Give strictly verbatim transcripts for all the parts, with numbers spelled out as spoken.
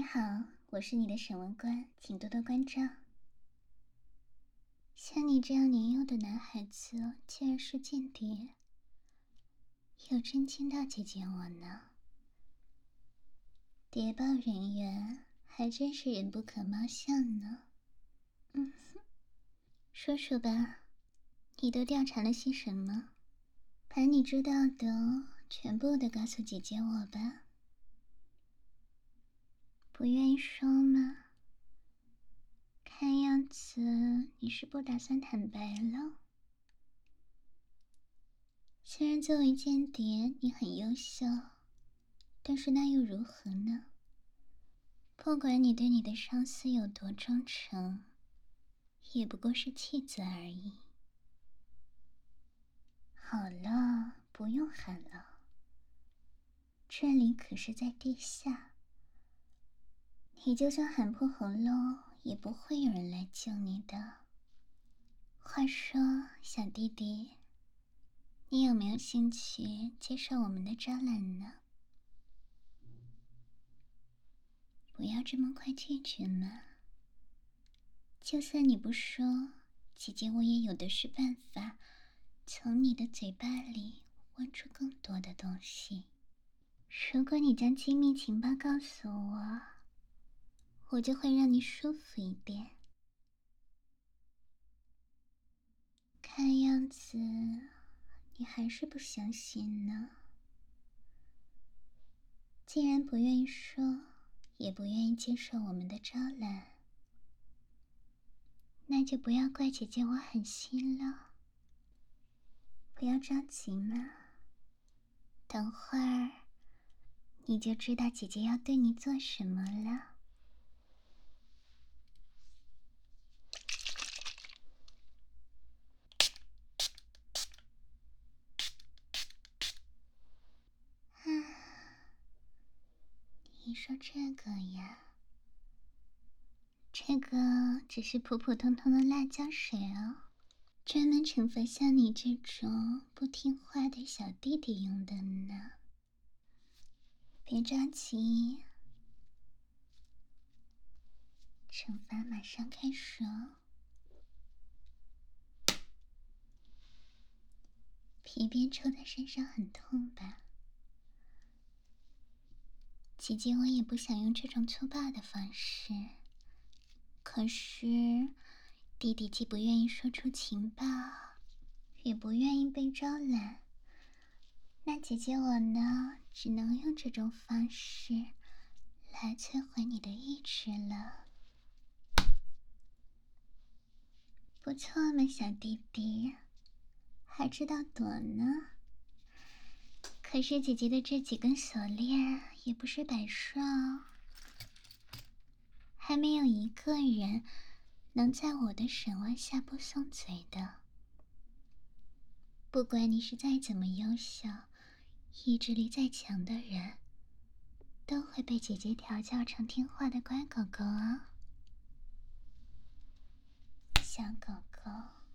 好，我是你的审问官，请多多关照。像你这样年幼的男孩子，竟然是间谍，有震惊到姐姐我呢。谍报人员还真是人不可貌相呢。嗯哼，说说吧，你都调查了些什么？把你知道的全部都告诉姐姐我吧。不愿意说吗？看样子你是不打算坦白了。虽然作为间谍你很优秀，但是那又如何呢？不管你对你的上司有多忠诚，也不过是弃子而已。好了，不用喊了，这里可是在地下，你就算喊破喉咙，也不会有人来救你的。话说，小弟弟，你有没有兴趣接受我们的招揽呢？不要这么快拒绝嘛。就算你不说，姐姐我也有的是办法，从你的嘴巴里问出更多的东西。如果你将机密情报告诉我，我就会让你舒服一点。看样子，你还是不相信呢。既然不愿意说，也不愿意接受我们的招揽，那就不要怪姐姐我狠心了。不要着急嘛，等会儿你就知道姐姐要对你做什么了。啊，你说这个呀？这个只是普普通通的辣椒水哦，专门惩罚像你这种不听话的小弟弟用的呢。别着急，惩罚马上开始哦。皮鞭抽在身上很痛吧？姐姐我也不想用这种粗暴的方式，可是弟弟既不愿意说出情报，也不愿意被招揽，那姐姐我呢，只能用这种方式来摧毁你的意志了。不错嘛，小弟弟，还知道躲呢。可是姐姐的这几根锁链也不是摆设哦，还没有一个人能在我的审问下不松嘴的。不管你是再怎么优秀，意志力再强的人，都会被姐姐调教成听话的乖狗狗啊。小狗狗，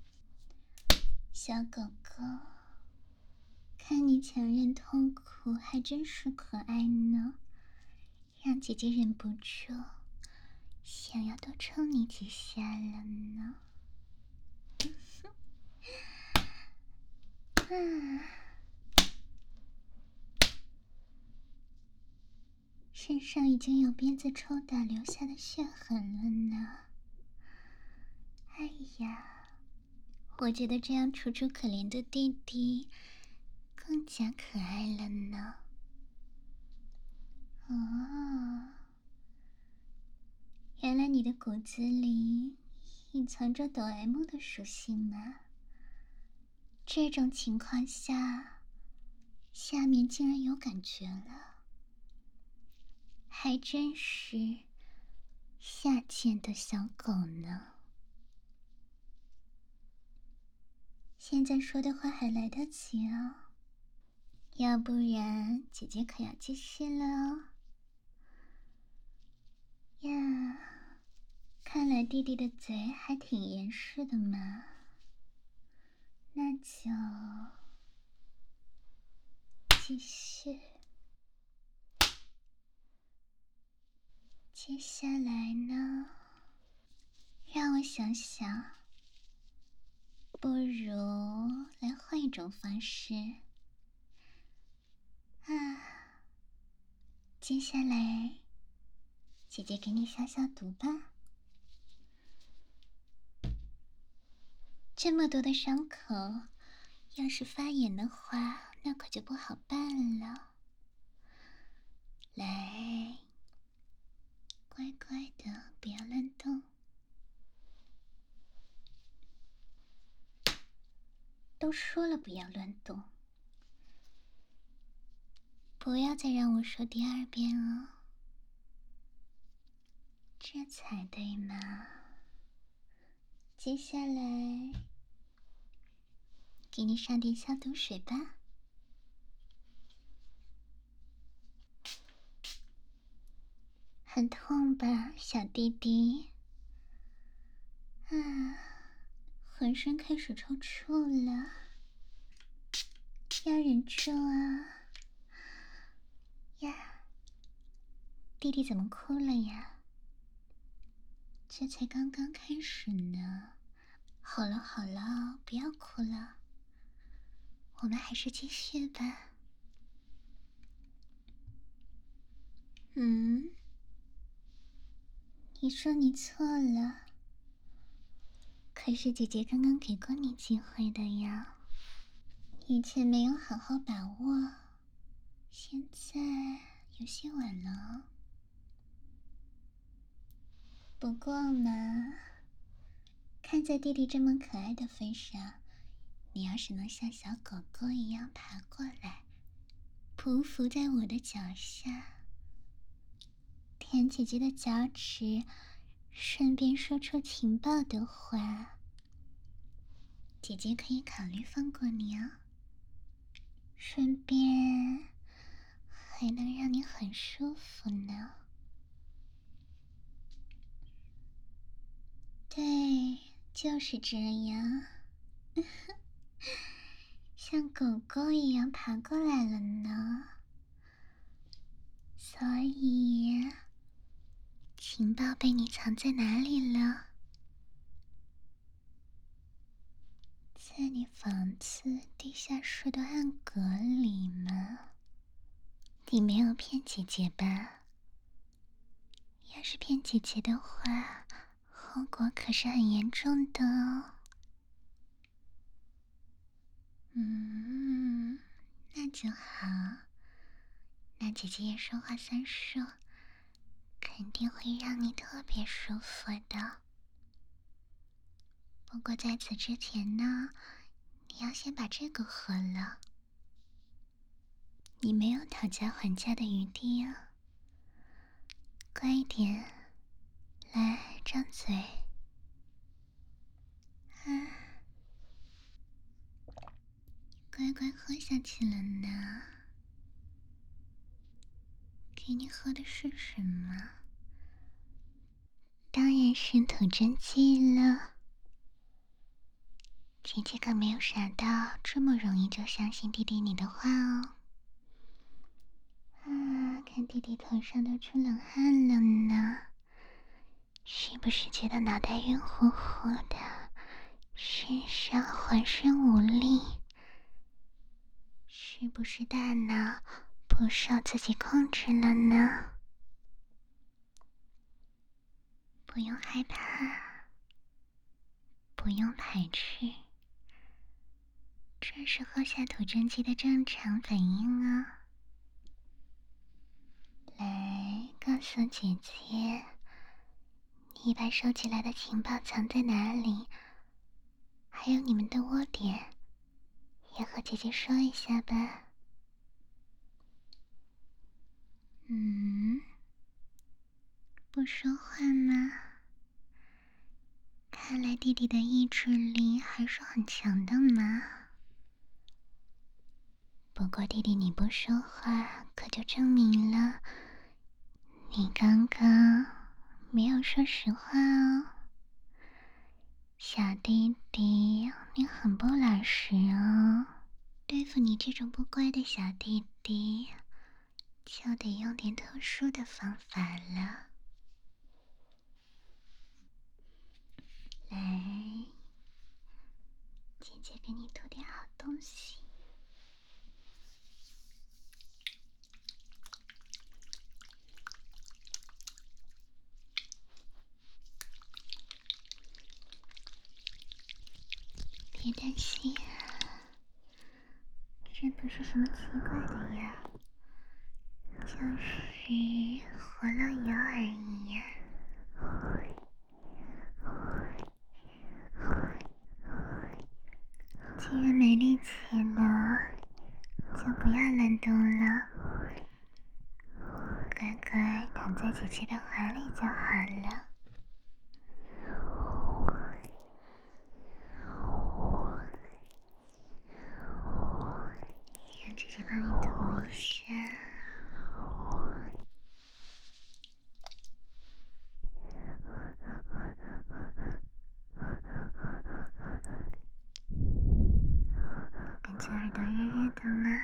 小狗狗，看你强忍痛苦还真是可爱呢，让姐姐忍不住想要多冲你几下了呢。啊，身上已经有鞭子抽打留下的血痕了呢。哎呀，我觉得这样楚楚可怜的弟弟更加可爱了呢。哦，原来你的骨子里隐藏着哆 M 的属性吗？这种情况下，下面竟然有感觉了，还真是下贱的小狗呢。现在说的话还来得及哦，要不然姐姐可要继续了哦。呀，看来弟弟的嘴还挺严实的嘛，那就继续。 接下来呢，让我想想，不如来换一种方式。啊，接下来，姐姐给你消消毒吧。这么多的伤口，要是发炎的话，那可就不好办了。来，乖乖的，不要乱动。都说了不要乱动，不要再让我说第二遍哦，这才对嘛。接下来，给你上点消毒水吧。很痛吧，小弟弟？啊，浑身开始抽搐了，要忍住啊！呀，弟弟怎么哭了呀？这才刚刚开始呢。好了好了，不要哭了，我们还是继续吧。嗯，你说你错了，可是姐姐刚刚给过你机会的呀，以前没有好好把握，现在有些晚了。不过嘛，看在弟弟这么可爱的份上，你要是能像小狗狗一样爬过来，匍匐在我的脚下，舔姐姐的脚趾，顺便说出情报的话，姐姐可以考虑放过你哦，顺便还能让你很舒服呢。对，就是这样，像狗狗一样爬过来了呢。所以，情报被你藏在哪里了？在你房子地下室的暗格里吗？你没有骗姐姐吧？要是骗姐姐的话，后果可是很严重的哦。嗯，那就好。那姐姐也说话算数，肯定会让你特别舒服的。不过在此之前呢，你要先把这个喝了。你没有讨价还价的余地啊。乖一点，来，张嘴。啊，乖乖喝下去了呢。给你喝的是什么？当然是吐真剂了。姐姐可没有傻到这么容易就相信弟弟你的话哦。啊，看弟弟头上都出冷汗了呢，是不是觉得脑袋晕乎乎的，身上浑身无力？是不是大脑不受自己控制了呢？不用害怕，不用排斥，这是喝下吐真剂的正常反应啊。来，告诉姐姐，你把收集来的情报藏在哪里？还有你们的窝点，也和姐姐说一下吧。嗯，不说话吗？看来弟弟的意志力还是很强的嘛。不过弟弟你不说话，可就证明了你刚刚没有说实话哦。小弟弟，你很不老实哦。对付你这种不乖的小弟弟，就得用点特殊的方法了。 姐给你涂点好东西。别担心，这不是什么奇怪的呀，就是活络油而已呀。既然没力气了，就不要乱动了，乖乖躺在姐姐的怀里就好了。让姐姐帮你涂一下。感觉耳朵热热的吗？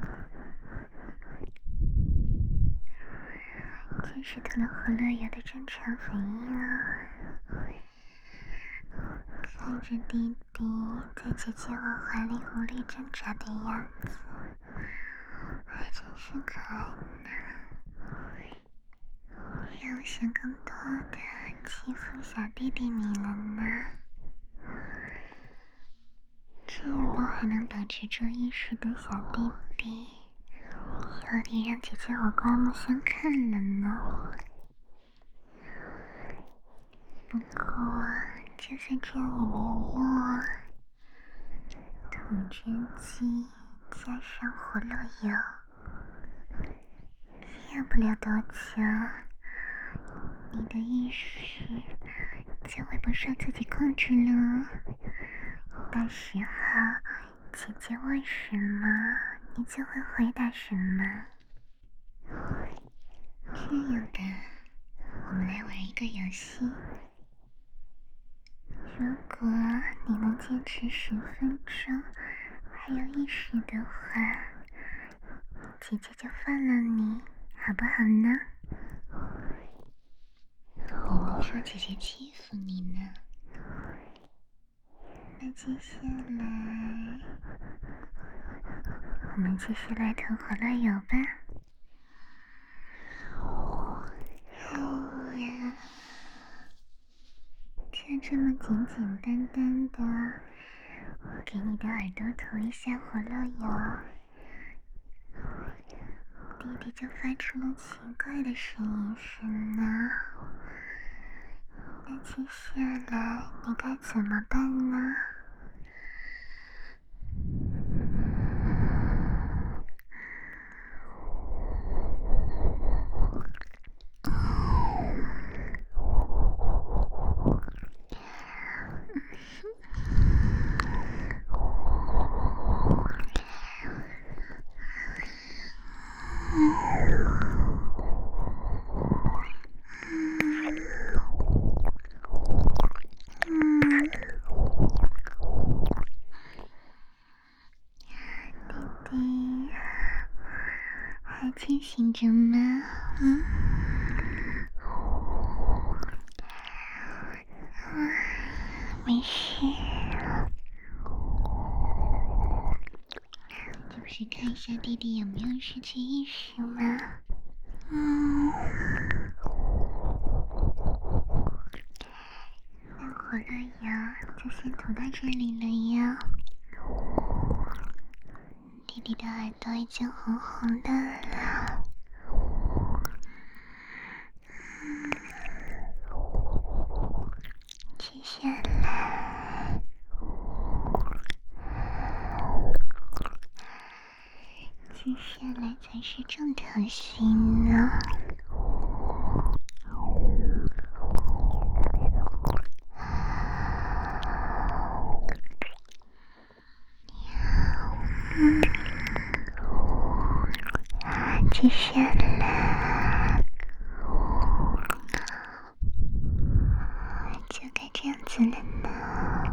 这是涂了活络油的正常反应啊。看着弟弟在姐姐我怀里无力挣扎的样子，还真是可爱呢。让我想更多的欺负小弟弟你了呢。这样都还能保持住意识的小弟弟，有点让姐姐我刮目相看了呢。不过就算这样也没有用啊，吐真剂加上活络油，要不了多久，你的意识就会不受自己控制了。到时候姐姐问什么，你就会回答什么。这样吧，我们来玩一个游戏。如果你能坚持十分钟还有意识的话，姐姐就放了你，好不好呢？你能说姐姐欺负你呢？那接下来我们继续来涂活络油吧。哎呀，就这么简简单单的给你的耳朵涂一下活络油，弟弟就发出了奇怪的声音声呢。那接下来你该怎么办呢？弟弟还清醒着吗？嗯。没事，这不是看一下弟弟有没有失去意识吗？嗯，那活络油就先涂到这里了呀。弟弟的耳朵已经红红的了。接下来接下来才是重头戏呢。嗯，接下来就该这样子了呢。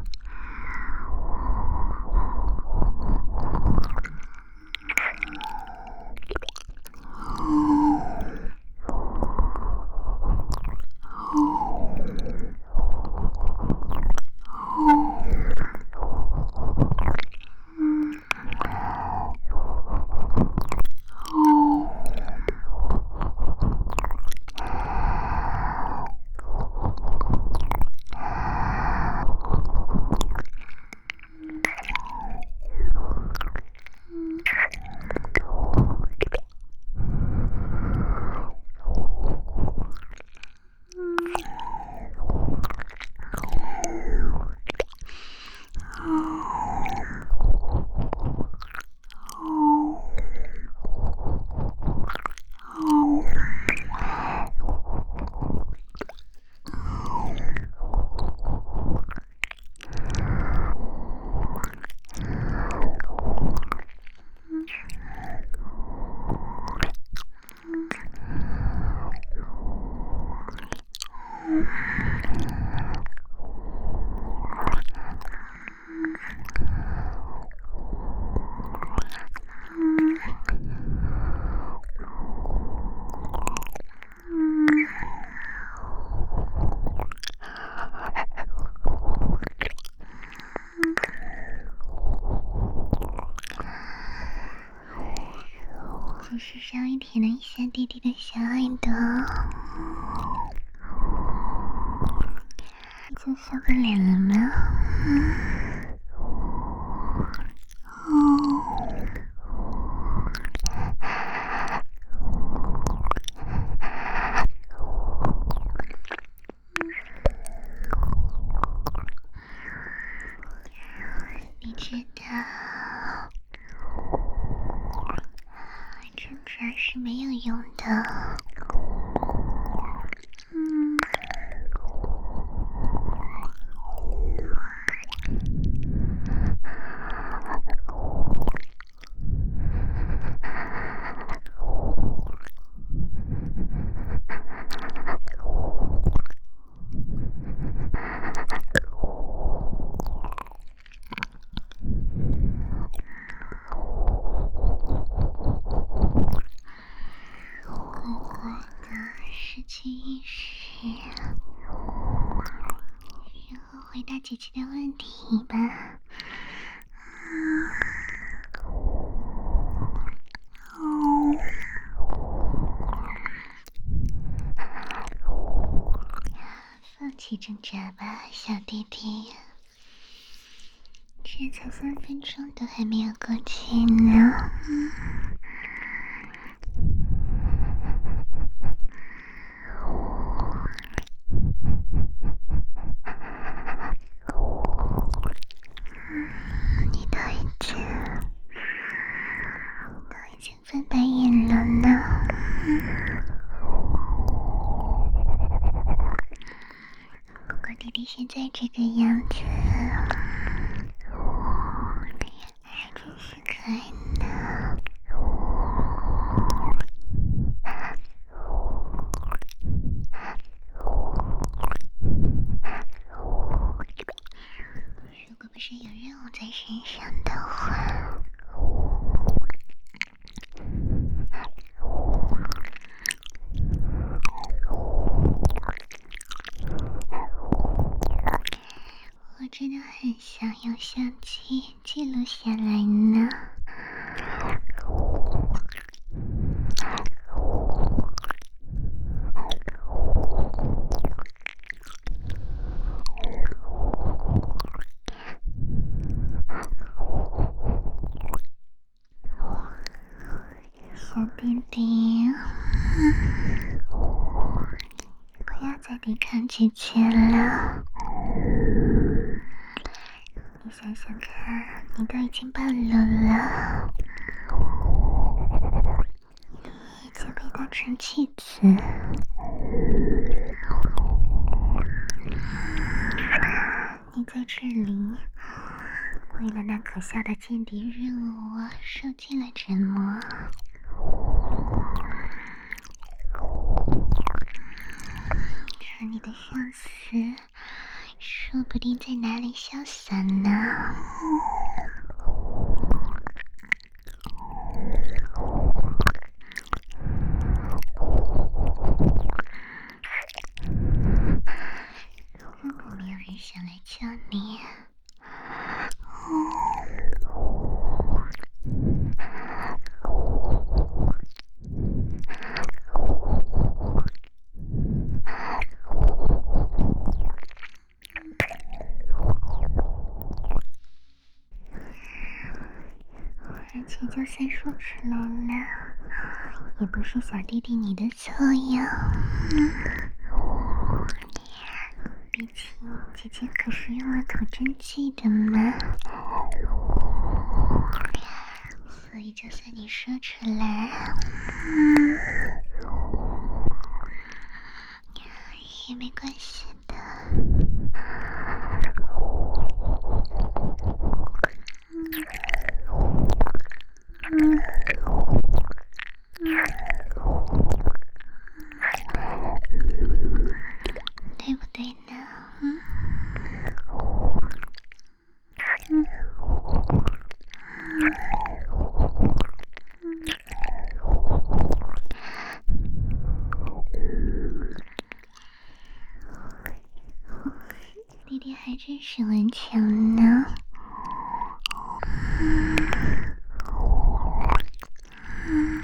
只是稍微舔了一下弟弟的小耳朵，就受不了了吗？你知道挣扎是没有用的。嗯，乖乖的失去意识，然后回答姐姐的问题吧。放弃挣扎吧，小弟弟。这才三分钟都还没有过去呢。你都已经都已经翻白眼了呢。不过弟弟现在这个样子还真是可爱呢。如果不是有任务在身上的话，我真的很想用相机记录下来呢。小弟弟，不要再抵抗姐姐了。你想想看，你都已经半路了，你已经被当成弃子，你在这里为了那可笑的间谍任务受尽了折磨。可你的上司说不定在哪里潇洒呢。根本没有人想来救你。而且就算说出来了，也不是小弟弟你的错呀。毕竟姐姐可是用了吐真剂的嘛，所以就算你说出来，嗯，也没关系的。嗯嗯，对还真是顽强呢。嗯嗯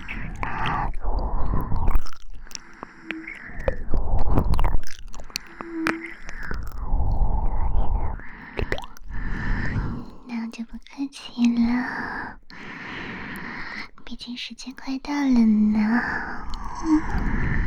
那就不客气了，毕竟时间快到了呢。嗯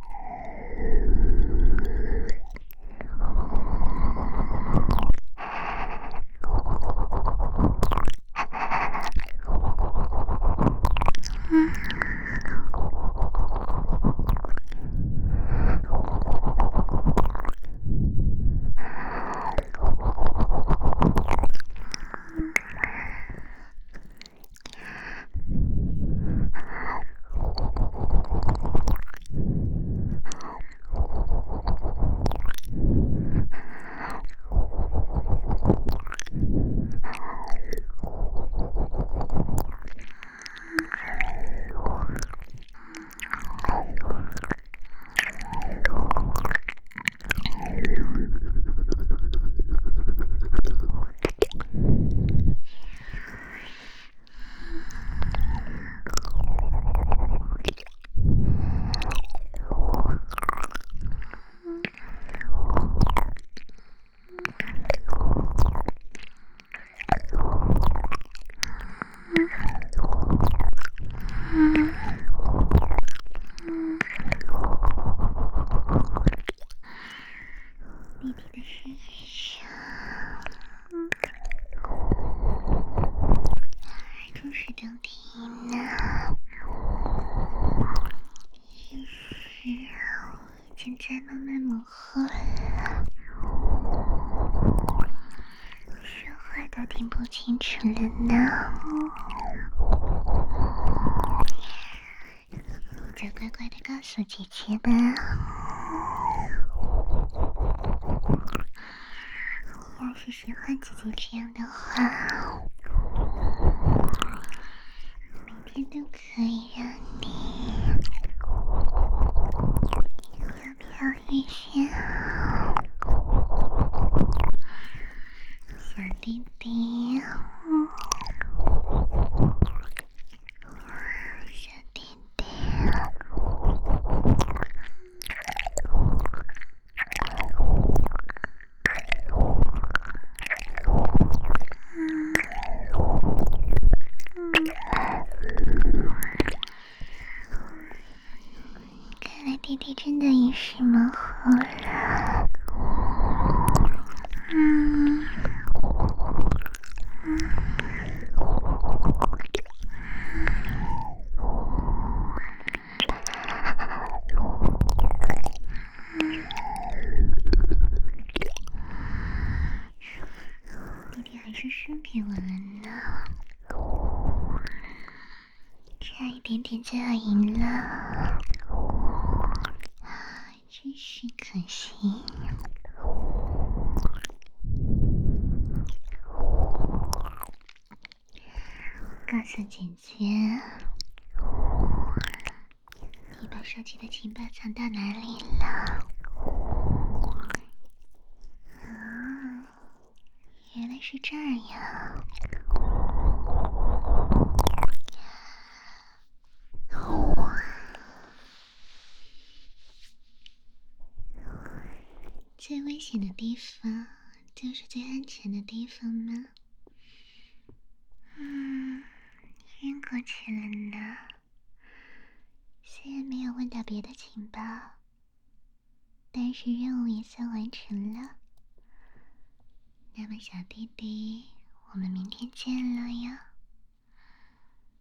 弟弟的身上，嗯，还真是得体呢。其实已经在慢慢模糊了，说话都听不清楚了呢。就乖乖的告诉姐姐吧。要是喜欢姐姐这样的话，每天都可以让你飘飘欲仙，小弟弟，嗯，小弟弟。看来弟弟真的意识模糊了。嗯嗯弟弟还是输给我了呢，差一点点就要赢了，真是可惜。告诉姐姐，你把手机的情报藏到哪里了？啊，原来是这样。最危险的地方就是最安全的地方吗？嗯，晕过去了呢。虽然没有问到别的情报，但是任务也算完成了。那么小弟弟，我们明天见了呀。